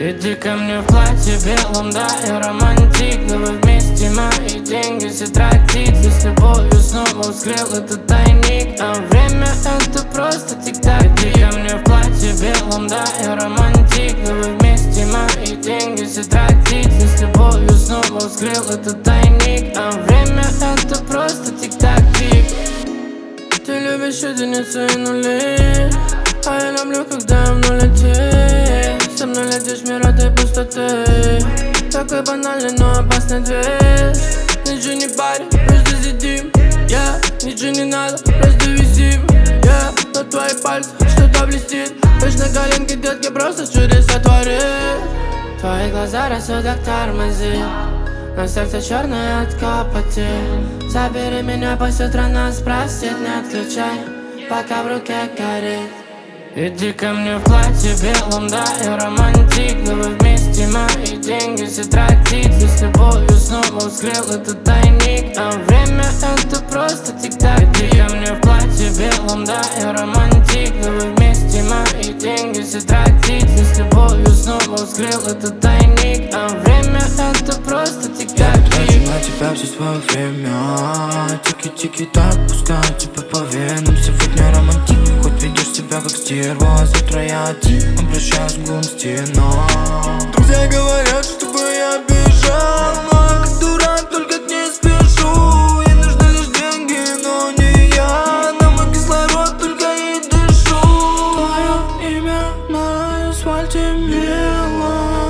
Иди ко мне в платье белом, да, я романтик. Давай вместе мои деньги все тратить. Я с любовью снова вскрыл этот тайник, а время это просто тик-так. Иди ко мне в платье белом, да, я романтик. Давай вместе мои деньги все тратить. Я с любовью снова вскрыл этот тайник, а время это просто тик-так-тик. Ты любишь единицу и нули, а я люблю, когда в нулете. Со мной летишь в мир этой пустоты. Такой банальный, но опасный движ. Ничего не парь, просто сидим. Ничего не надо, просто висим. На твои пальцы что-то блестит. Пусть на коленке, детки, просто чудеса творит. Твои глаза рассудок тормозит, но сердце черное от копоти. Забери меня, пусть утро нас простит. Не отключай, пока в руке горит. Иди ко мне в платье белом, да, я романтик. Давай вместе мои деньги все тратить. Я с любовью снова вскрыл этот тайник, а время это просто тик-так. Иди ко мне в платье белом, да, я романтик. Давай вместе мои деньги все тратить. Я с любовью снова вскрыл этот тайник, а время это просто тик-так. Я трачу на тебя все свое время. Тики-тики-так, пускаю тебя по венам. Сегодня романтик, хоть ведешь себя как стерва. Завтра я один, обращаюсь к двум стенам. Друзья говорят, чтобы я бежал, но я как дурак, только к ней спешу. Ей нужны лишь деньги, но не я. На мой кислород только ей дышу. Твое имя на асфальте белом.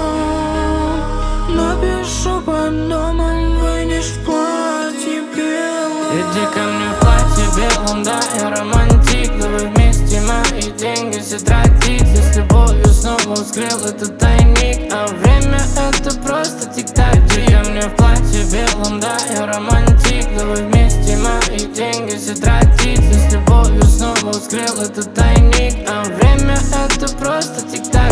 Напишу под домом, выйдешь в платье белом. Иди ко мне в платье белом, да, я романтик. Давай вместе мои деньги все тратить. Я с любовью снова вскрыл этот тайник, а время это просто тик-так. Иди ко мне в платье белом, да, я романтик. Давай вместе мои деньги все тратить. Я с любовью снова вскрыл этот тайник, а время это просто тик-так.